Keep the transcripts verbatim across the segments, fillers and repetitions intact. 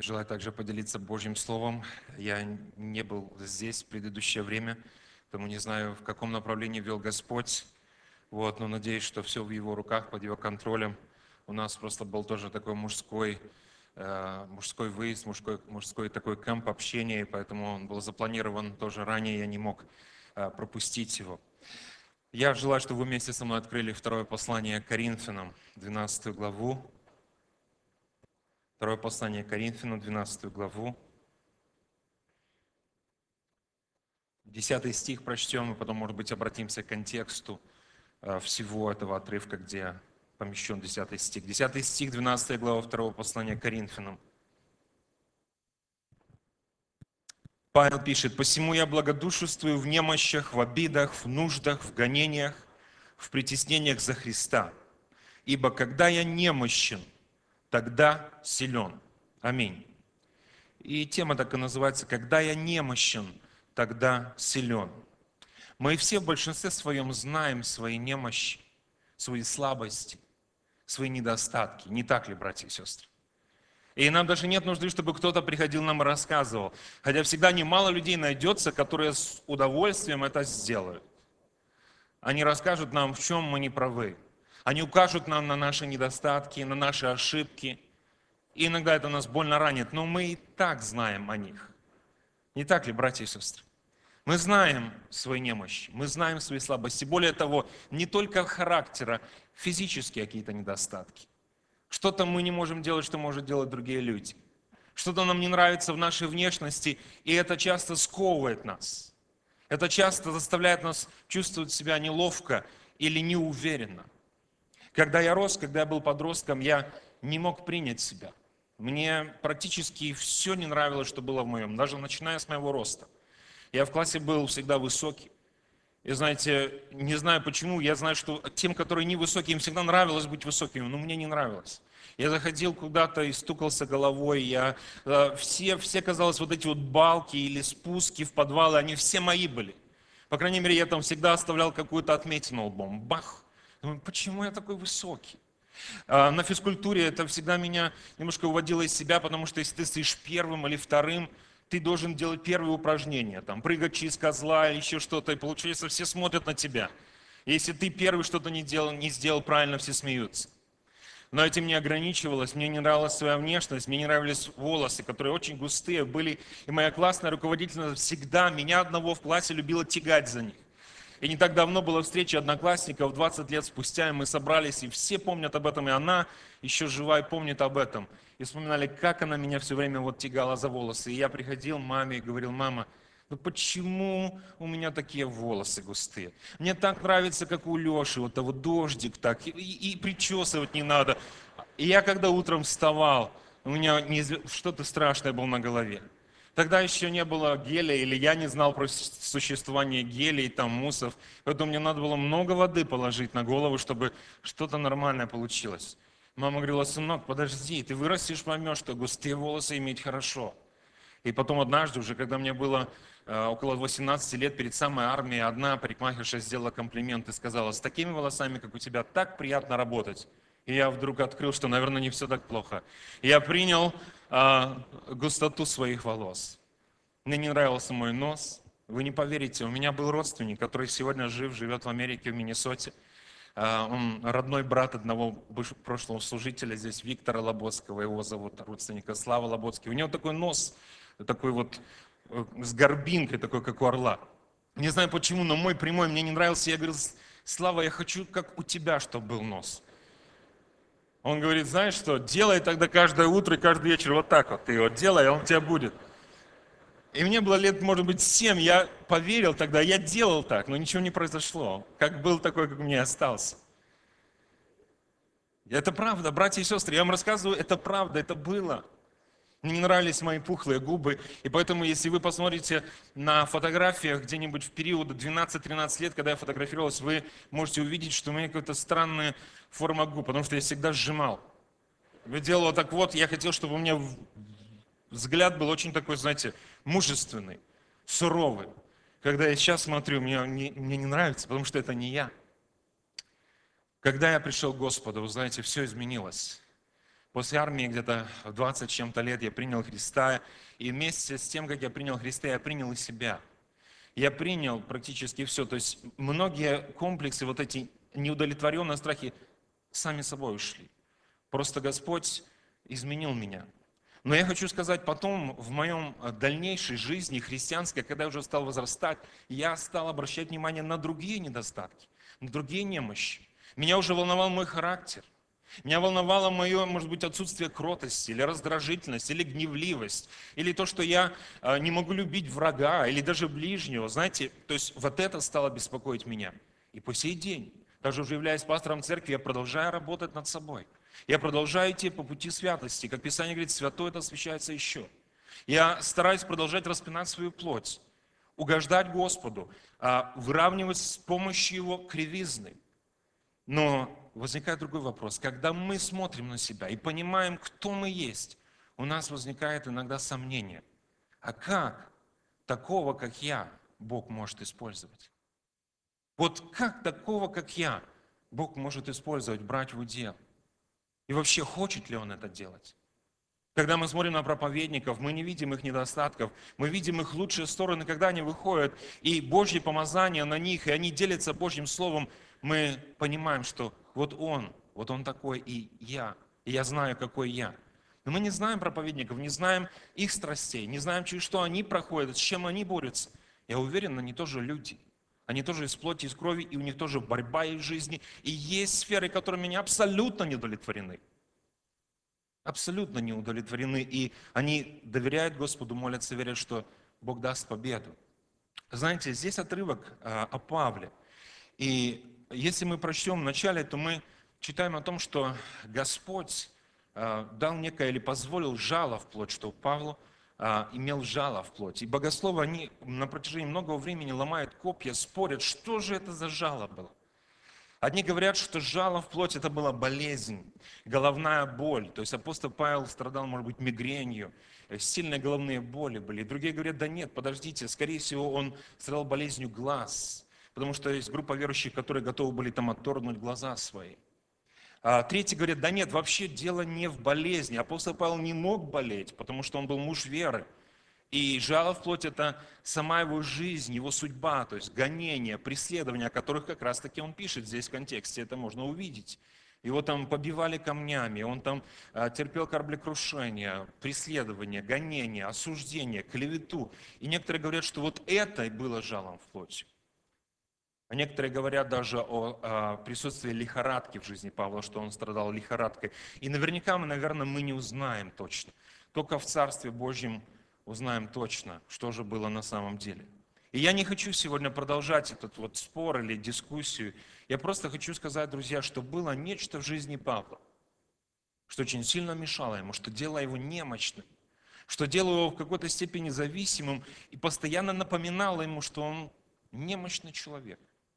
Желаю также поделиться Божьим Словом. Я не был здесь в предыдущее время, поэтому не знаю, в каком направлении вел Господь. Вот, но надеюсь, что все в Его руках, под Его контролем. У нас просто был тоже такой мужской, э, мужской выезд, мужской, мужской такой кэмп общения, и поэтому он был запланирован тоже ранее, я не мог э, пропустить его. Я желаю, чтобы вы вместе со мной открыли второе послание Коринфянам, двенадцатую главу. Второе послание Коринфянам, двенадцатую главу. Десятый стих прочтем, и потом, может быть, обратимся к контексту э, всего этого отрывка, где помещен десятый стих. Десятый стих, двенадцатая глава второго послания Коринфянам. Павел пишет: «Посему я благодушествую в немощах, в обидах, в нуждах, в гонениях, в притеснениях за Христа. Ибо когда я немощен, тогда силен». Аминь. И тема так и называется: «Когда я немощен, тогда силен». Мы все в большинстве своем знаем свои немощи, свои слабости, свои недостатки. Не так ли, братья и сестры? И нам даже нет нужды, чтобы кто-то приходил нам и рассказывал. Хотя всегда немало людей найдется, которые с удовольствием это сделают. Они расскажут нам, в чем мы не правы. Они укажут нам на наши недостатки, на наши ошибки. И иногда это нас больно ранит, но мы и так знаем о них. Не так ли, братья и сестры? Мы знаем свои немощи, мы знаем свои слабости. Более того, не только характера, физические какие-то недостатки. Что-то мы не можем делать, что могут делать другие люди. Что-то нам не нравится в нашей внешности, и это часто сковывает нас. Это часто заставляет нас чувствовать себя неловко или неуверенно. Когда я рос, когда я был подростком, я не мог принять себя. Мне практически все не нравилось, что было в моем, даже начиная с моего роста. Я в классе был всегда высокий. И знаете, не знаю почему, я знаю, что тем, которые невысокие, им всегда нравилось быть высокими, но мне не нравилось. Я заходил куда-то и стукался головой, я, э, все, все, казалось, вот эти вот балки или спуски в подвалы, они все мои были. По крайней мере, я там всегда оставлял какую-то отметину лбом. Бах! Думаю, почему я такой высокий? А на физкультуре это всегда меня немножко уводило из себя, потому что если ты стоишь первым или вторым, ты должен делать первые упражнения, там, прыгать через козла или еще что-то, и получается, все смотрят на тебя. Если ты первый что-то не, делал, не сделал правильно, все смеются. Но этим не ограничивалось, мне не нравилась своя внешность, мне не нравились волосы, которые очень густые были, и моя классная руководительница всегда меня одного в классе любила тягать за них. И не так давно была встреча одноклассников, двадцать лет спустя, и мы собрались, и все помнят об этом, и она еще жива и помнит об этом. И вспоминали, как она меня все время вот тягала за волосы. И я приходил к маме и говорил: мама, ну почему у меня такие волосы густые? Мне так нравится, как у Леши, вот того дождик так, и, и причесывать не надо. И я когда утром вставал, у меня неизв... что-то страшное было на голове. Тогда еще не было геля, или я не знал про существование гелей, там, муссов. Поэтому мне надо было много воды положить на голову, чтобы что-то нормальное получилось. Мама говорила: сынок, подожди, ты вырастешь, поймешь, что густые волосы иметь хорошо. И потом однажды, уже когда мне было э, около восемнадцати лет, перед самой армией, одна парикмахерша сделала комплимент и сказала: с такими волосами, как у тебя, так приятно работать. И я вдруг открыл, что, наверное, не все так плохо. И я принял э, густоту своих волос. Мне не нравился мой нос. Вы не поверите, у меня был родственник, который сегодня жив, живет в Америке, в Миннесоте. Э, он родной брат одного прошлого служителя здесь, Виктора Лоботского, его зовут, родственника Слава Лоботский. У него такой нос, такой вот э, с горбинкой, такой, как у орла. Не знаю почему, но мой прямой мне не нравился. Я говорил: Слава, я хочу, как у тебя, чтобы был нос. Он говорит: знаешь что, делай тогда каждое утро и каждый вечер вот так вот. Ты его делай, а он у тебя будет. И мне было лет, может быть, семь, я поверил тогда, я делал так, но ничего не произошло. Как был, такой, как у меня остался. Это правда, братья и сестры, я вам рассказываю, это правда, это было. Мне не нравились мои пухлые губы, и поэтому, если вы посмотрите на фотографиях где-нибудь в период двенадцать-тринадцать лет, когда я фотографировался, вы можете увидеть, что у меня какая-то странная форма губ, потому что я всегда сжимал. Я делал вот так вот, я хотел, чтобы у меня взгляд был очень такой, знаете, мужественный, суровый. Когда я сейчас смотрю, мне не, мне не нравится, потому что это не я. Когда я пришел к Господу, вы знаете, все изменилось. После армии где-то в двадцать с чем-то лет я принял Христа, и вместе с тем, как я принял Христа, я принял и себя. Я принял практически все. То есть многие комплексы, вот эти неудовлетворенные страхи сами собой ушли. Просто Господь изменил меня. Но я хочу сказать, потом в моем дальнейшей жизни христианской, когда я уже стал возрастать, я стал обращать внимание на другие недостатки, на другие немощи. Меня уже волновал мой характер. Меня волновало мое, может быть, отсутствие кротости, или раздражительность, или гневливость, или то, что я э, не могу любить врага, или даже ближнего. Знаете, то есть вот это стало беспокоить меня. И по сей день, даже уже являясь пастором церкви, я продолжаю работать над собой. Я продолжаю идти по пути святости. Как Писание говорит, святой это освящается еще. Я стараюсь продолжать распинать свою плоть, угождать Господу, а, выравнивать с помощью Его кривизны. Но возникает другой вопрос. Когда мы смотрим на себя и понимаем, кто мы есть, у нас возникает иногда сомнение. А как такого, как я, Бог может использовать? Вот как такого, как я, Бог может использовать, брать в удел? И вообще, хочет ли Он это делать? Когда мы смотрим на проповедников, мы не видим их недостатков, мы видим их лучшие стороны, когда они выходят, и Божье помазание на них, и они делятся Божьим Словом, мы понимаем, что вот Он, вот Он такой, и я, и я знаю, какой я. Но мы не знаем проповедников, не знаем их страстей, не знаем, через что они проходят, с чем они борются. Я уверен, они тоже люди. Они тоже из плоти, из крови, и у них тоже борьба из жизни. И есть сферы, которыми они абсолютно не удовлетворены. Абсолютно не удовлетворены. И они доверяют Господу, молятся, верят, что Бог даст победу. Знаете, здесь отрывок а, о Павле. И если мы прочтем в начале, то мы читаем о том, что Господь а, дал некое или позволил жало в плоть, что Павлу а, имел жало в плоть. И богословы, они на протяжении многого времени ломают копья, спорят, что же это за жало было. Одни говорят, что жало в плоть – это была болезнь, головная боль. То есть апостол Павел страдал, может быть, мигренью, сильные головные боли были. Другие говорят, да нет, подождите, скорее всего, он страдал болезнью глаз, потому что есть группа верующих, которые готовы были там отторгнуть глаза свои. А третьи говорят, да нет, вообще дело не в болезни. Апостол Павел не мог болеть, потому что он был муж веры. И жало в плоть – это сама его жизнь, его судьба, то есть гонения, преследования, о которых как раз-таки он пишет здесь в контексте, это можно увидеть. Его там побивали камнями, он там а, терпел кораблекрушение, преследование, гонение, осуждение, клевету. И некоторые говорят, что вот это и было жалом в плоти. А некоторые говорят даже о, о присутствии лихорадки в жизни Павла, что он страдал лихорадкой. И наверняка мы, наверное, мы не узнаем точно. Только в Царстве Божьем узнаем точно, что же было на самом деле. И я не хочу сегодня продолжать этот вот спор или дискуссию. Я просто хочу сказать, друзья, что было нечто в жизни Павла, что очень сильно мешало ему, что делало его немощным, что делало его в какой-то степени зависимым и постоянно напоминало ему, что он немощный человек.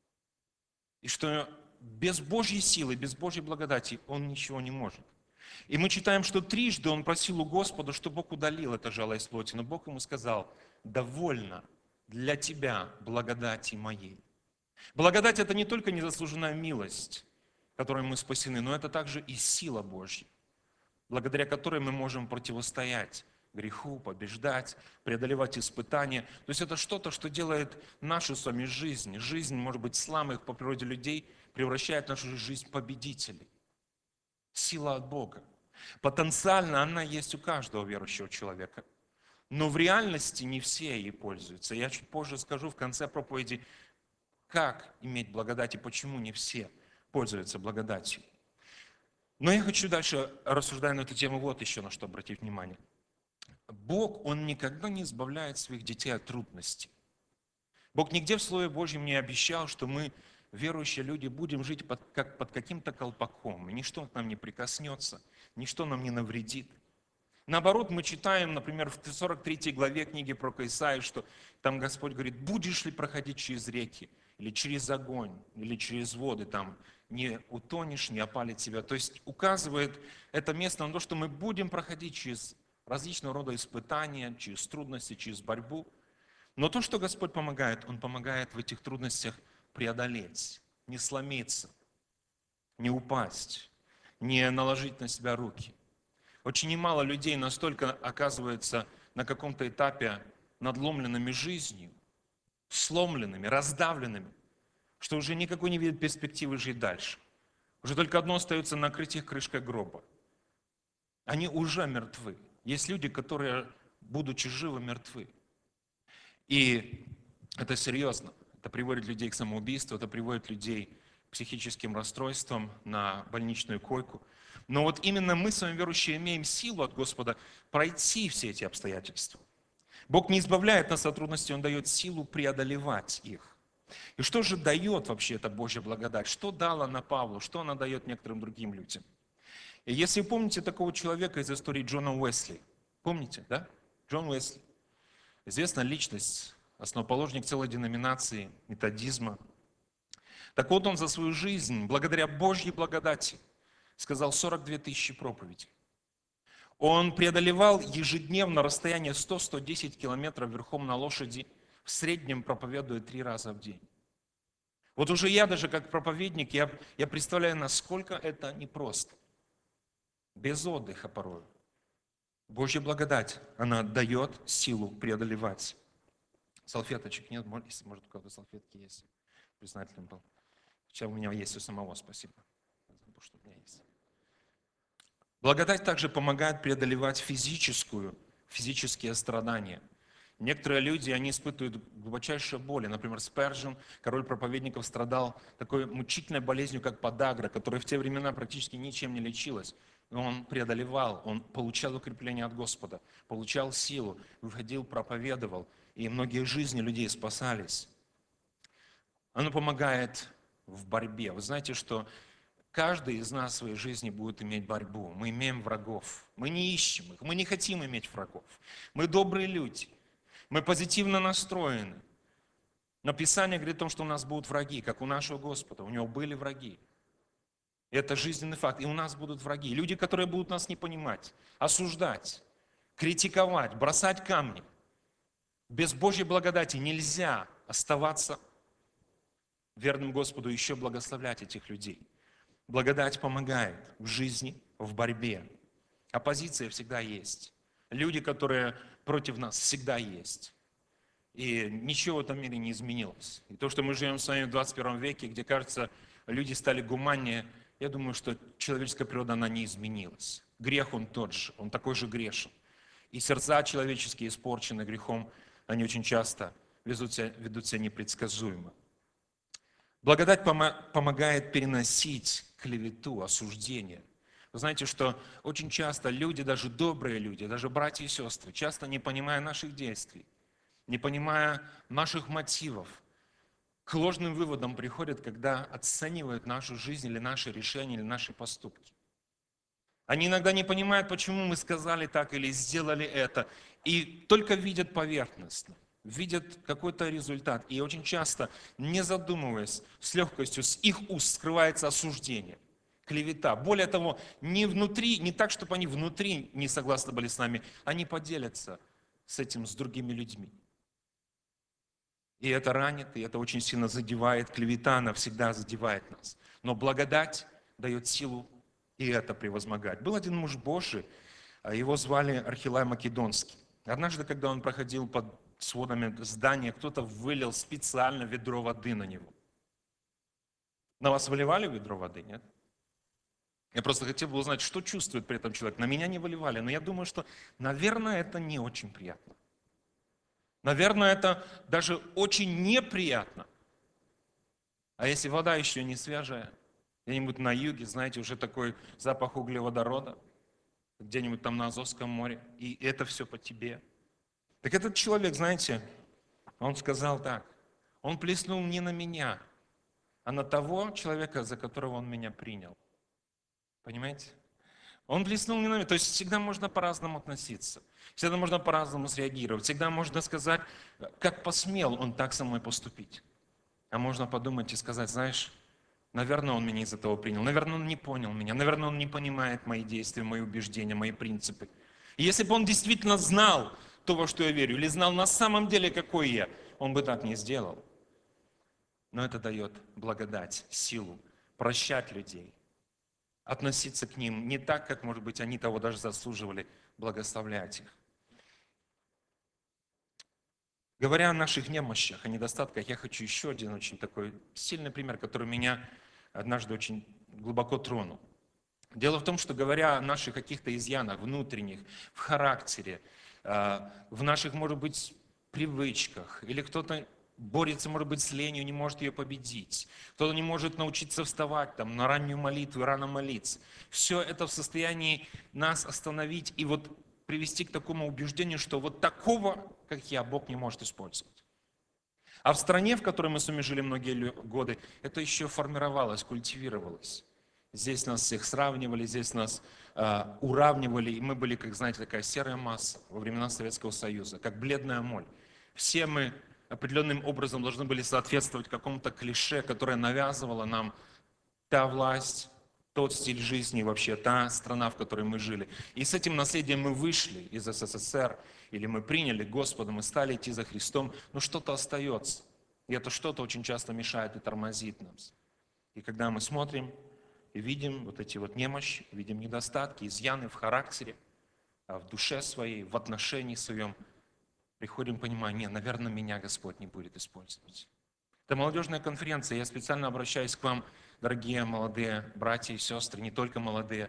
И что без Божьей силы, без Божьей благодати он ничего не может. И мы читаем, что трижды он просил у Господа, что Бог удалил это жало из плоти. Но Бог ему сказал, довольно для тебя благодати моей. Благодать – это не только незаслуженная милость, которой мы спасены, но это также и сила Божья, благодаря которой мы можем противостоять греху, побеждать, преодолевать испытания. То есть это что-то, что делает нашу с вами жизнь, жизнь, может быть, слабых по природе людей, превращает нашу жизнь в победителей. Сила от Бога. Потенциально она есть у каждого верующего человека. Но в реальности не все ей пользуются. Я чуть позже скажу в конце проповеди, как иметь благодать и почему не все пользуются благодатью. Но я хочу дальше, рассуждая на эту тему, вот еще на что обратить внимание. Бог, Он никогда не избавляет своих детей от трудностей. Бог нигде в Слове Божьем не обещал, что мы, верующие люди, будем жить под, как под каким-то колпаком, и ничто к нам не прикоснется, ничто нам не навредит. Наоборот, мы читаем, например, в сорок третьей главе книги про Исаию, что там Господь говорит, будешь ли проходить через реки, или через огонь, или через воды, там не утонешь, не опалит тебя. То есть указывает это место на то, что мы будем проходить через различного рода испытания, через трудности, через борьбу. Но то, что Господь помогает, Он помогает в этих трудностях преодолеть, не сломиться, не упасть, не наложить на себя руки. Очень немало людей настолько оказывается на каком-то этапе надломленными жизнью, сломленными, раздавленными, что уже никакой не видят перспективы жить дальше. Уже только одно остается — накрыть их крышкой гроба. Они уже мертвы. Есть люди, которые, будучи живы, мертвы. И это серьезно. Это приводит людей к самоубийству, это приводит людей к психическим расстройствам, на больничную койку. Но вот именно мы, с вами верующие, имеем силу от Господа пройти все эти обстоятельства. Бог не избавляет нас от трудностей, Он дает силу преодолевать их. И что же дает вообще эта Божья благодать? Что дала она Павлу? Что она дает некоторым другим людям? И если вы помните такого человека из истории Джона Уэсли, помните, да? Джон Уэсли. Известная личность, основоположник целой деноминации методизма. Так вот, он за свою жизнь, благодаря Божьей благодати, сказал сорок две тысячи проповедей. Он преодолевал ежедневно расстояние сто — сто десять километров верхом на лошади, в среднем проповедуя три раза в день. Вот уже я даже как проповедник, я, я представляю, насколько это непросто. Без отдыха порой. Божья благодать, она дает силу преодолевать. Салфеточек нет, если, может, у кого-то салфетки есть. Признателен был. Сейчас у меня есть у самого, спасибо. Что у меня есть. Благодать также помогает преодолевать физическую, физические страдания. Некоторые люди, они испытывают глубочайшие боли. Например, Спержен, король проповедников, страдал такой мучительной болезнью, как подагра, которая в те времена практически ничем не лечилась. Но он преодолевал, он получал укрепление от Господа, получал силу, выходил, проповедовал, и многие жизни людей спасались. Оно помогает в борьбе. Вы знаете, что каждый из нас в своей жизни будет иметь борьбу. Мы имеем врагов. Мы не ищем их. Мы не хотим иметь врагов. Мы добрые люди. Мы позитивно настроены. Но Писание говорит о том, что у нас будут враги, как у нашего Господа. У Него были враги. Это жизненный факт. И у нас будут враги. Люди, которые будут нас не понимать, осуждать, критиковать, бросать камни. Без Божьей благодати нельзя оставаться верным Господу, еще благословлять этих людей. Благодать помогает в жизни, в борьбе. Оппозиция всегда есть. Люди, которые против нас, всегда есть. И ничего в этом мире не изменилось. И то, что мы живем с вами в двадцать первом веке, где, кажется, люди стали гуманнее, я думаю, что человеческая природа, она не изменилась. Грех, он тот же, он такой же грешен. И сердца человеческие, испорчены грехом, они очень часто ведут себя, ведут себя непредсказуемо. Благодать помогает переносить клевету, осуждение. Вы знаете, что очень часто люди, даже добрые люди, даже братья и сестры, часто не понимая наших действий, не понимая наших мотивов, к ложным выводам приходят, когда оценивают нашу жизнь или наши решения, или наши поступки. Они иногда не понимают, почему мы сказали так или сделали это, и только видят поверхностно, видят какой-то результат. И очень часто, не задумываясь, с легкостью с их уст скрывается осуждение, клевета. Более того, не внутри, не так, чтобы они внутри не согласны были с нами, они поделятся с этим, с другими людьми. И это ранит, и это очень сильно задевает. Клевета, она всегда задевает нас. Но благодать дает силу и это превозмогать. Был один муж Божий, его звали Архилай Македонский. Однажды, когда он проходил под сводами здания, кто-то вылил специально ведро воды на него. На вас выливали ведро воды, нет? Я просто хотел бы узнать, что чувствует при этом человек. На меня не выливали, но я думаю, что, наверное, это не очень приятно. Наверное, это даже очень неприятно. А если вода еще не свежая, где-нибудь на юге, знаете, уже такой запах углеводорода, где-нибудь там на Азовском море, и это все по тебе. Так этот человек, знаете, он сказал так, он плеснул не на меня, а на того человека, за которого он меня принял. Понимаете? Он плеснул не на меня. То есть всегда можно по-разному относиться. Всегда можно по-разному среагировать. Всегда можно сказать, как посмел он так со мной поступить. А можно подумать и сказать, знаешь, наверное, он меня из-за того принял. Наверное, он не понял меня. Наверное, он не понимает мои действия, мои убеждения, мои принципы. И если бы он действительно знал то, во что я верю, или знал на самом деле, какой я, он бы так не сделал. Но это дает благодать, силу прощать людей, относиться к ним не так, как, может быть, они того даже заслуживали, благословлять их. Говоря о наших немощах, о недостатках, я хочу еще один очень такой сильный пример, который меня однажды очень глубоко тронул. Дело в том, что говоря о наших каких-то изъянах внутренних, в характере, э, в наших, может быть, привычках, или кто-то борется, может быть, с ленью, не может ее победить, кто-то не может научиться вставать там, на раннюю молитву и рано молиться. Все это в состоянии нас остановить и вот привести к такому убеждению, что вот такого, как я, Бог не может использовать. А в стране, в которой мы с вами жили многие лю- годы, это еще формировалось, культивировалось. Здесь нас всех сравнивали, здесь нас а, уравнивали, и мы были, как знаете, такая серая масса во времена Советского Союза, как бледная моль. Все мы определенным образом должны были соответствовать какому-то клише, которое навязывало нам та власть, тот стиль жизни, вообще та страна, в которой мы жили. И с этим наследием мы вышли из СССР, или мы приняли Господа, мы стали идти за Христом, но что-то остается. И это что-то очень часто мешает и тормозит нас. И когда мы смотрим и видим вот эти вот немощи, видим недостатки, изъяны в характере, а в душе своей, в отношении своем, приходим к пониманию, нет, наверное, меня Господь не будет использовать. Это молодежная конференция. Я специально обращаюсь к вам, дорогие молодые братья и сестры, не только молодые.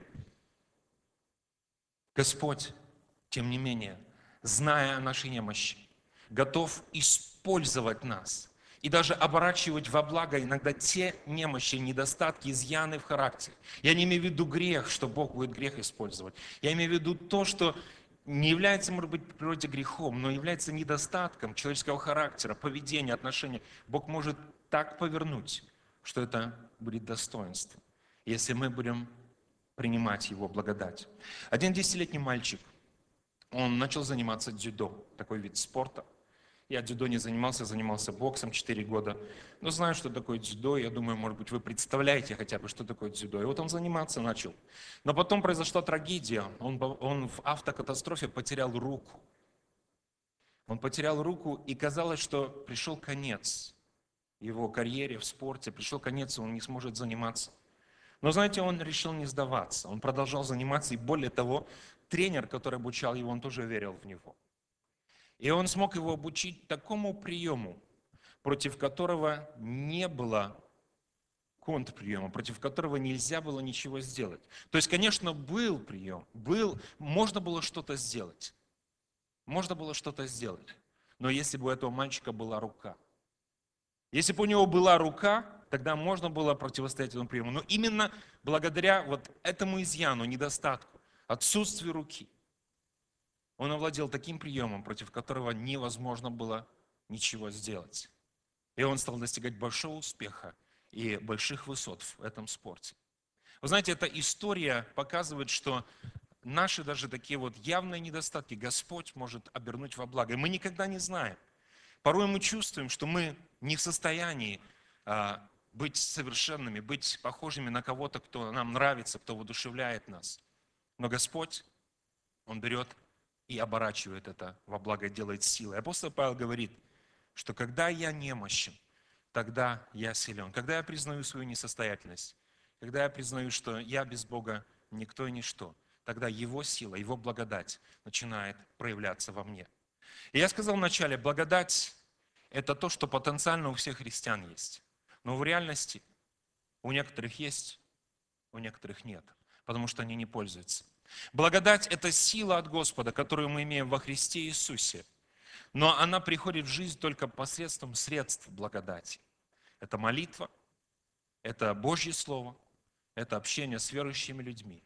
Господь, тем не менее, зная о нашей немощи, готов использовать нас и даже оборачивать во благо иногда те немощи, недостатки, изъяны в характере. Я не имею в виду грех, что Бог будет грех использовать. Я имею в виду то, что не является, может быть, по природе грехом, но является недостатком человеческого характера, поведения, отношений. Бог может так повернуть, что это будет достоинство, если мы будем принимать Его благодать. Один десятилетний мальчик, он начал заниматься дзюдо, такой вид спорта. Я дзюдо не занимался, занимался боксом четыре года. Но знаю, что такое дзюдо. Я думаю, может быть, вы представляете хотя бы, что такое дзюдо. И вот он заниматься начал. Но потом произошла трагедия. Он, он в автокатастрофе потерял руку. Он потерял руку, и казалось, что пришел конец его карьере в спорте, пришел конец, и он не сможет заниматься. Но знаете, он решил не сдаваться. Он продолжал заниматься, и более того, тренер, который обучал его, он тоже верил в него. И он смог его обучить такому приему, против которого не было контрприема, против которого нельзя было ничего сделать. То есть, конечно, был прием, был, можно было что-то сделать. Можно было что-то сделать. Но если бы у этого мальчика была рука, если бы у него была рука, тогда можно было противостоять этому приему. Но именно благодаря вот этому изъяну, недостатку, отсутствию руки, он овладел таким приемом, против которого невозможно было ничего сделать. И он стал достигать большого успеха и больших высот в этом спорте. Вы знаете, эта история показывает, что наши даже такие вот явные недостатки Господь может обернуть во благо. И мы никогда не знаем. Порой мы чувствуем, что мы не в состоянии а, быть совершенными, быть похожими на кого-то, кто нам нравится, кто воодушевляет нас. Но Господь, Он берет и оборачивает это во благо, делает силой. Апостол Павел говорит, что когда я немощен, тогда я силен. Когда я признаю свою несостоятельность, когда я признаю, что я без Бога никто и ничто, тогда Его сила, Его благодать начинает проявляться во мне. И я сказал вначале, благодать – это то, что потенциально у всех христиан есть. Но в реальности у некоторых есть, у некоторых нет, потому что они не пользуются. Благодать – это сила от Господа, которую мы имеем во Христе Иисусе. Но она приходит в жизнь только посредством средств благодати. Это молитва, это Божье Слово, это общение с верующими людьми.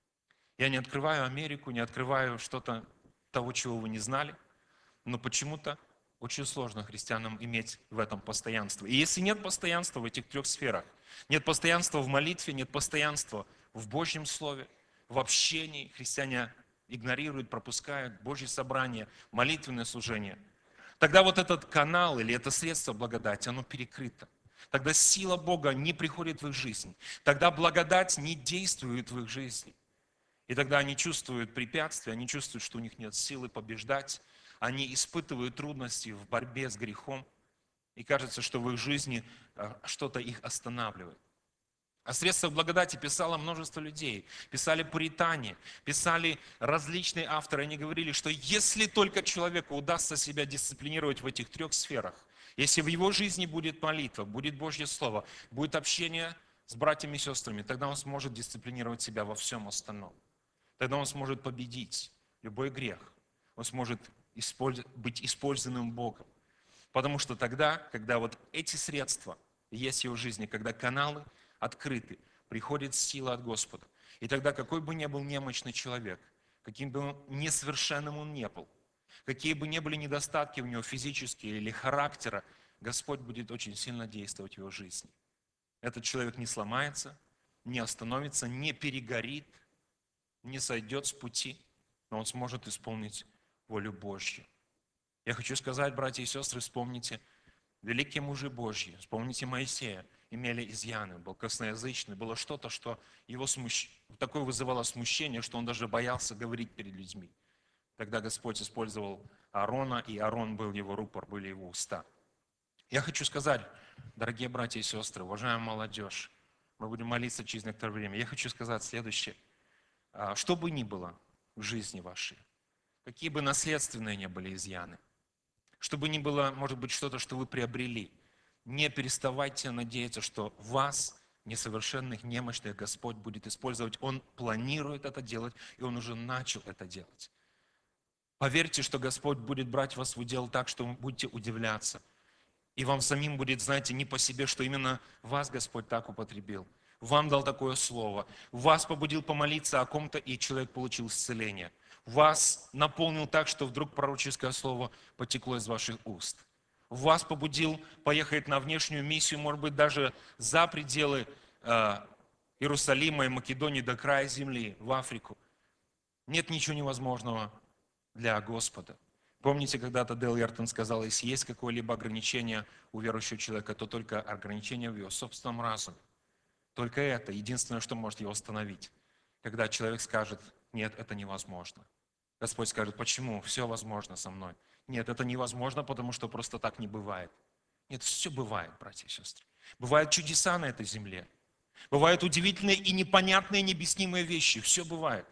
Я не открываю Америку, не открываю что-то того, чего вы не знали, но почему-то очень сложно христианам иметь в этом постоянство. И если нет постоянства в этих трех сферах, нет постоянства в молитве, нет постоянства в Божьем Слове, в общении, христиане игнорируют, пропускают Божье собрание, молитвенное служение, тогда вот этот канал или это средство благодати, оно перекрыто. Тогда сила Бога не приходит в их жизнь. Тогда благодать не действует в их жизни. И тогда они чувствуют препятствия, они чувствуют, что у них нет силы побеждать. Они испытывают трудности в борьбе с грехом. И кажется, что в их жизни что-то их останавливает. О средствах благодати писало множество людей. Писали пуритане, писали различные авторы. Они говорили, что если только человеку удастся себя дисциплинировать в этих трех сферах, если в его жизни будет молитва, будет Божье Слово, будет общение с братьями и сестрами, тогда он сможет дисциплинировать себя во всем остальном. Тогда он сможет победить любой грех. Он сможет быть использованным Богом. Потому что тогда, когда вот эти средства есть в его жизни, когда каналы открыты, приходит сила от Господа. И тогда, какой бы ни был немощный человек, каким бы он несовершенным он не был, какие бы ни были недостатки у него физические или характера, Господь будет очень сильно действовать в его жизни. Этот человек не сломается, не остановится, не перегорит, не сойдет с пути, но он сможет исполнить волю Божью. Я хочу сказать, братья и сестры, вспомните, великие мужи Божьи, вспомните Моисея, имели изъяны, был косноязычный, было что-то, что его смущ... такое вызывало смущение, что он даже боялся говорить перед людьми. Тогда Господь использовал Аарона, и Аарон был его рупор, были его уста. Я хочу сказать, дорогие братья и сестры, уважаемая молодежь, мы будем молиться через некоторое время. Я хочу сказать следующее. Что бы ни было в жизни вашей, какие бы наследственные ни были изъяны, что бы ни было, может быть, что-то, что вы приобрели, не переставайте надеяться, что вас, несовершенных, немощных, Господь будет использовать. Он планирует это делать, и Он уже начал это делать. Поверьте, что Господь будет брать вас в удел так, что вы будете удивляться. И вам самим будет, знаете, не по себе, что именно вас Господь так употребил. Вам дал такое слово. Вас побудил помолиться о ком-то, и человек получил исцеление. Вас наполнил так, что вдруг пророческое слово потекло из ваших уст. Вас побудил поехать на внешнюю миссию, может быть, даже за пределы э, Иерусалима и Македонии до края земли, в Африку. Нет ничего невозможного для Господа. Помните, когда-то Дейл Яртон сказал, если есть какое-либо ограничение у верующего человека, то только ограничение в его собственном разуме. Только это единственное, что может его остановить. Когда человек скажет, нет, это невозможно. Господь скажет, почему? Все возможно со мной. Нет, это невозможно, потому что просто так не бывает. Нет, все бывает, братья и сестры. Бывают чудеса на этой земле. Бывают удивительные и непонятные, необъяснимые вещи. Все бывает.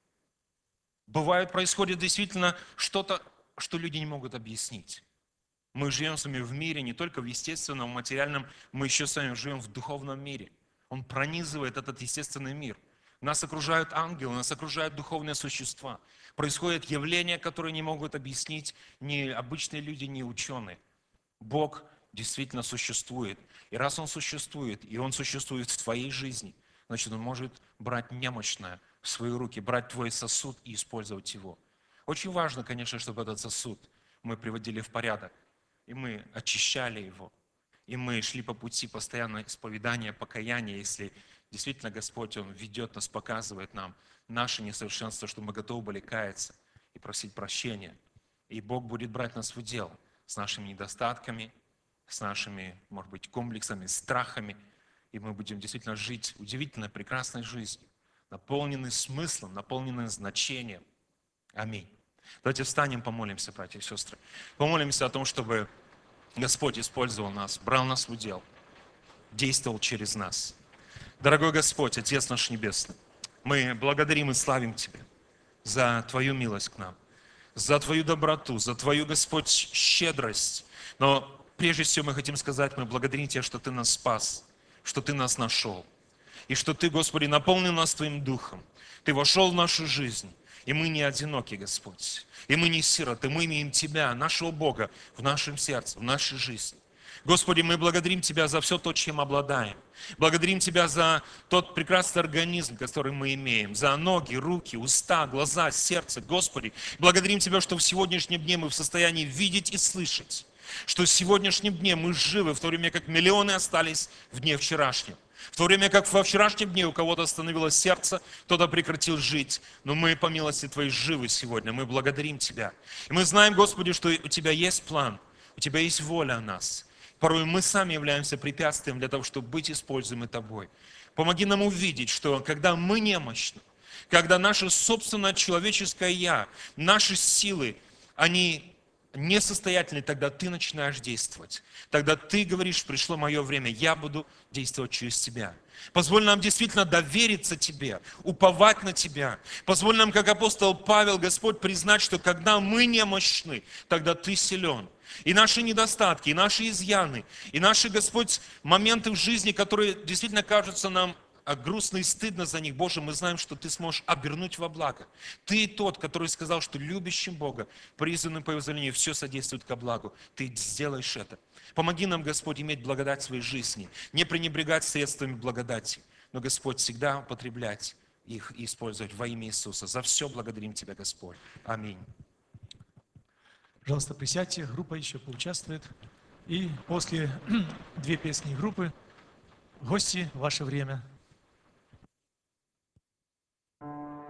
Бывает, происходит действительно что-то, что люди не могут объяснить. Мы живем с вами в мире, не только в естественном, в материальном, мы еще с вами живем в духовном мире. Он пронизывает этот естественный мир. Нас окружают ангелы, нас окружают духовные существа. Происходят явления, которые не могут объяснить ни обычные люди, ни ученые. Бог действительно существует. И раз Он существует, и Он существует в твоей жизни, значит, Он может брать немощное в свои руки, брать твой сосуд и использовать его. Очень важно, конечно, чтобы этот сосуд мы приводили в порядок, и мы очищали его, и мы шли по пути постоянно исповедания, покаяния, если действительно Господь, Он ведет нас, показывает нам наше несовершенство, что мы готовы были каяться и просить прощения. И Бог будет брать нас в удел с нашими недостатками, с нашими, может быть, комплексами, страхами, и мы будем действительно жить удивительной, прекрасной жизнью, наполненной смыслом, наполненной значением. Аминь. Давайте встанем, помолимся, братья и сестры. Помолимся о том, чтобы Господь использовал нас, брал нас в удел, действовал через нас. Дорогой Господь, Отец наш Небесный, мы благодарим и славим Тебя за Твою милость к нам, за Твою доброту, за Твою, Господь, щедрость. Но прежде всего мы хотим сказать, мы благодарим Тебя, что Ты нас спас, что Ты нас нашел. И что Ты, Господи, наполнил нас Твоим Духом. Ты вошел в нашу жизнь. И мы не одиноки, Господь. И мы не сироты. Мы имеем Тебя, нашего Бога, в нашем сердце, в нашей жизни. Господи, мы благодарим Тебя за все то, чем обладаем. Благодарим Тебя за тот прекрасный организм, который мы имеем. За ноги, руки, уста, глаза, сердце. Господи, благодарим Тебя, что в сегодняшнем дне мы в состоянии видеть и слышать. Что в сегодняшнем дне мы живы, в то время как миллионы остались в дне вчерашнем. В то время как во вчерашнем дне у кого-то остановилось сердце, кто-то прекратил жить. Но мы, по милости Твоей, живы сегодня. Мы благодарим Тебя. И мы знаем, Господи, что у Тебя есть план, у Тебя есть воля о нас. Порой мы сами являемся препятствием для того, чтобы быть используемы Тобой. Помоги нам увидеть, что когда мы немощны, когда наше собственное человеческое «я», наши силы, они несостоятельный, тогда ты начинаешь действовать. Тогда ты говоришь, пришло мое время, я буду действовать через тебя. Позволь нам действительно довериться тебе, уповать на тебя. Позволь нам, как апостол Павел, Господь, признать, что когда мы немощны, тогда ты силен. И наши недостатки, и наши изъяны, и наши, Господь, моменты в жизни, которые действительно кажутся нам а грустно и стыдно за них, Боже, мы знаем, что Ты сможешь обернуть во благо. Ты тот, который сказал, что любящим Бога, призванным по Его велению, все содействует ко благу. Ты сделаешь это. Помоги нам, Господь, иметь благодать в своей жизни, не пренебрегать средствами благодати, но, Господь, всегда употреблять их и использовать во имя Иисуса. За все благодарим Тебя, Господь. Аминь. Пожалуйста, присядьте, группа еще поучаствует. И после две песни группы, гости, ваше время.